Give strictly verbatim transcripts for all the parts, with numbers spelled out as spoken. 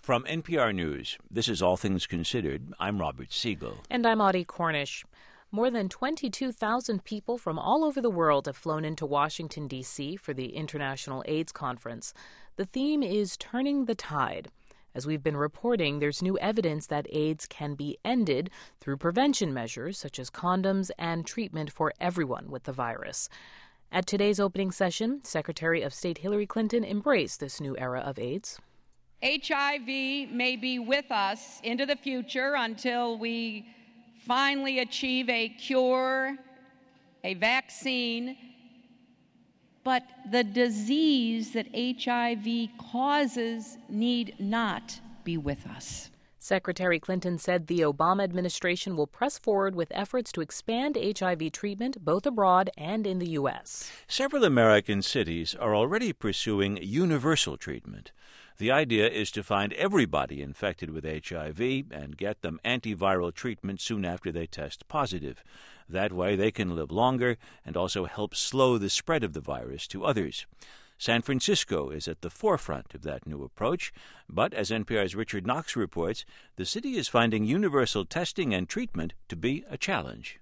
From N P R News, this is All Things Considered. I'm Robert Siegel. And I'm Audie Cornish. More than twenty-two thousand people from all over the world have flown into Washington, D C for the International AIDS Conference. The theme is Turning the Tide. As we've been reporting, there's new evidence that AIDS can be ended through prevention measures such as condoms and treatment for everyone with the virus. At today's opening session, Secretary of State Hillary Clinton embraced this new era of AIDS. H I V may be with us into the future until we finally achieve a cure, a vaccine, but the disease that H I V causes need not be with us. Secretary Clinton said the Obama administration will press forward with efforts to expand H I V treatment both abroad and in the U S. Several American cities are already pursuing universal treatment. The idea is to find everybody infected with H I V and get them antiviral treatment soon after they test positive. That way they can live longer and also help slow the spread of the virus to others. San Francisco is at the forefront of that new approach, but as N P R's Richard Knox reports, the city is finding universal testing and treatment to be a challenge.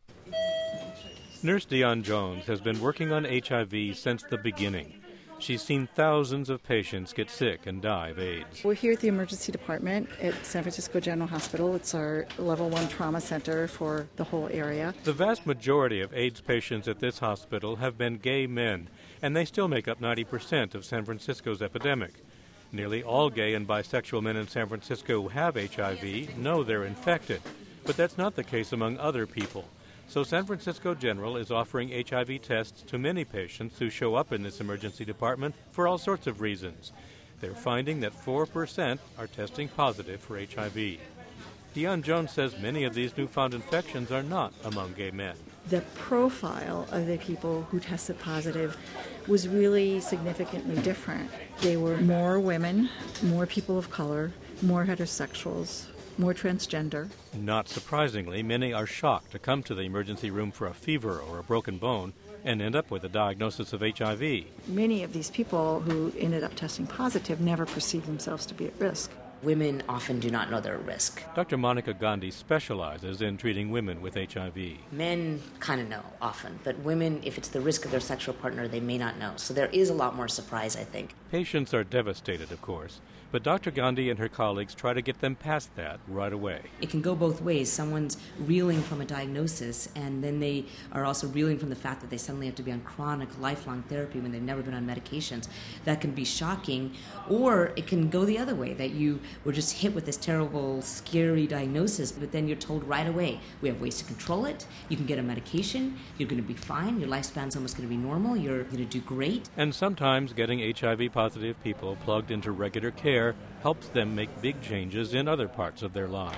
Nurse Dion Jones has been working on H I V since the beginning. She's seen thousands of patients get sick and die of AIDS. We're here at the emergency department at San Francisco General Hospital. It's our level one trauma center for the whole area. The vast majority of AIDS patients at this hospital have been gay men, and they still make up ninety percent of San Francisco's epidemic. Nearly all gay and bisexual men in San Francisco who have H I V know they're infected, but that's not the case among other people. So San Francisco General is offering H I V tests to many patients who show up in this emergency department for all sorts of reasons. They're finding that four percent are testing positive for H I V. Dion Jones says many of these newfound infections are not among gay men. The profile of the people who tested positive was really significantly different. They were more women, more people of color, more heterosexuals, more transgender. Not surprisingly, many are shocked to come to the emergency room for a fever or a broken bone and end up with a diagnosis of H I V. Many of these people who ended up testing positive never perceived themselves to be at risk. Women often do not know they're at risk. Doctor Monica Gandhi specializes in treating women with H I V. Men kind of know often, but women, if it's the risk of their sexual partner, they may not know. So there is a lot more surprise, I think. Patients are devastated, of course, but Doctor Gandhi and her colleagues try to get them past that right away. It can go both ways. Someone's reeling from a diagnosis, and then they are also reeling from the fact that they suddenly have to be on chronic, lifelong therapy when they've never been on medications. That can be shocking, or it can go the other way, that you were just hit with this terrible, scary diagnosis, but then you're told right away, we have ways to control it, you can get a medication, you're going to be fine, your lifespan's almost going to be normal, you're going to do great. And sometimes getting H I V-positive people plugged into regular care helps them make big changes in other parts of their lives.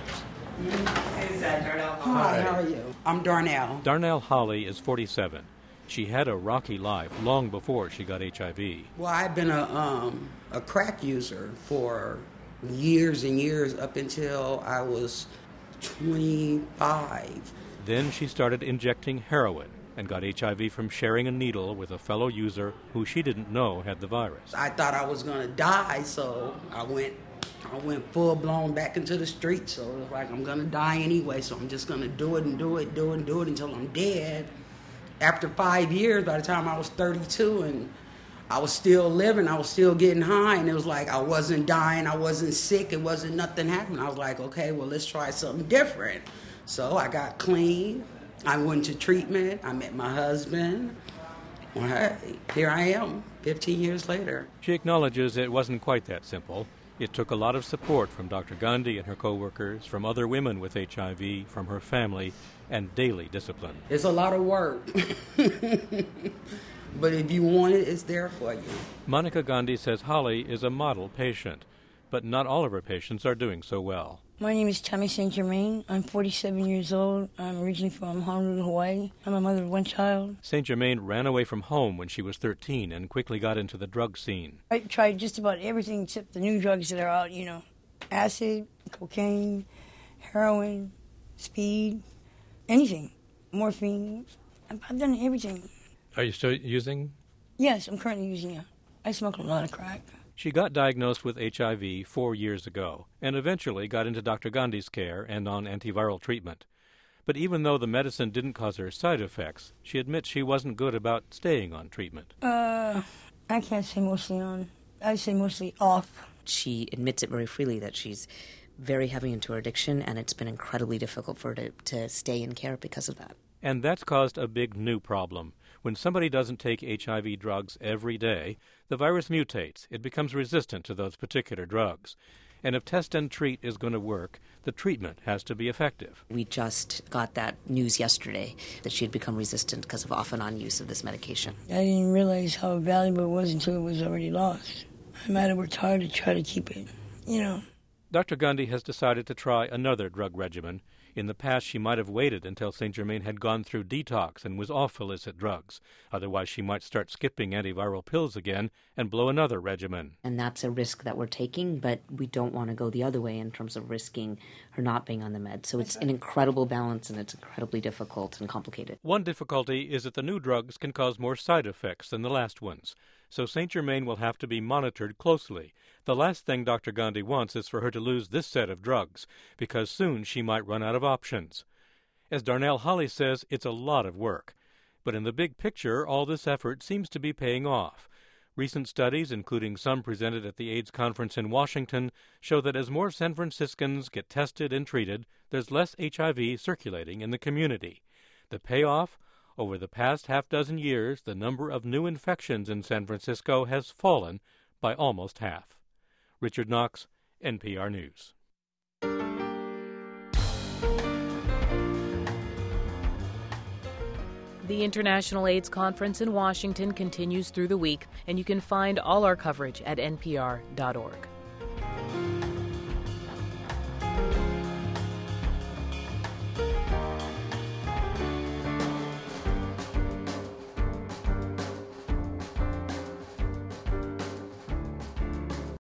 Hi, how are you? I'm Darnell. Darnell Holly is forty-seven. She had a rocky life long before she got H I V. Well, I've been a um, a crack user for years and years up until I was twenty-five. Then she started injecting heroin and got H I V from sharing a needle with a fellow user who she didn't know had the virus. I thought I was going to die, so I went I went full-blown back into the street. So it was like, I'm going to die anyway, so I'm just going to do it and do it, do it and do it until I'm dead. After five years, by the time I was thirty-two, and I was still living, I was still getting high, and it was like I wasn't dying, I wasn't sick, it wasn't nothing happening. I was like, okay, well, let's try something different. So I got clean. I went to treatment. I met my husband. Well, hey, here I am, fifteen years later. She acknowledges it wasn't quite that simple. It took a lot of support from Doctor Gandhi and her co-workers, from other women with H I V, from her family, and daily discipline. It's a lot of work. But if you want it, it's there for you. Monica Gandhi says Holly is a model patient, but not all of her patients are doing so well. My name is Tammy Saint Germain. I'm forty-seven years old. I'm originally from Honolulu, Hawaii. I'm a mother of one child. Saint Germain ran away from home when she was thirteen and quickly got into the drug scene. I tried just about everything except the new drugs that are out, you know, acid, cocaine, heroin, speed, anything, morphine. I've, I've done everything. Are you still using? Yes, I'm currently using it. I smoke a lot of crack. She got diagnosed with H I V four years ago and eventually got into Doctor Gandhi's care and on antiviral treatment. But even though the medicine didn't cause her side effects, she admits she wasn't good about staying on treatment. Uh, I can't say mostly on. I say mostly off. She admits it very freely that she's very heavy into her addiction, and it's been incredibly difficult for her to, to stay in care because of that. And that's caused a big new problem. When somebody doesn't take H I V drugs every day, the virus mutates. It becomes resistant to those particular drugs. And if test and treat is going to work, the treatment has to be effective. We just got that news yesterday that she had become resistant because of off and on use of this medication. I didn't realize how valuable it was until it was already lost. I might have worked hard to try to keep it, you know. Doctor Gandhi has decided to try another drug regimen. In the past, she might have waited until Saint Germain had gone through detox and was off illicit drugs. Otherwise, she might start skipping antiviral pills again and blow another regimen. And that's a risk that we're taking, but we don't want to go the other way in terms of risking her not being on the med. So it's an incredible balance, and it's incredibly difficult and complicated. One difficulty is that the new drugs can cause more side effects than the last ones. So Saint Germain will have to be monitored closely. The last thing Doctor Gandhi wants is for her to lose this set of drugs, because soon she might run out of options. As Darnell Holly says, it's a lot of work. But in the big picture, all this effort seems to be paying off. Recent studies, including some presented at the AIDS conference in Washington, show that as more San Franciscans get tested and treated, there's less H I V circulating in the community. The payoff? Over the past half dozen years, the number of new infections in San Francisco has fallen by almost half. Richard Knox, N P R News. The International AIDS Conference in Washington continues through the week, and you can find all our coverage at N P R dot org.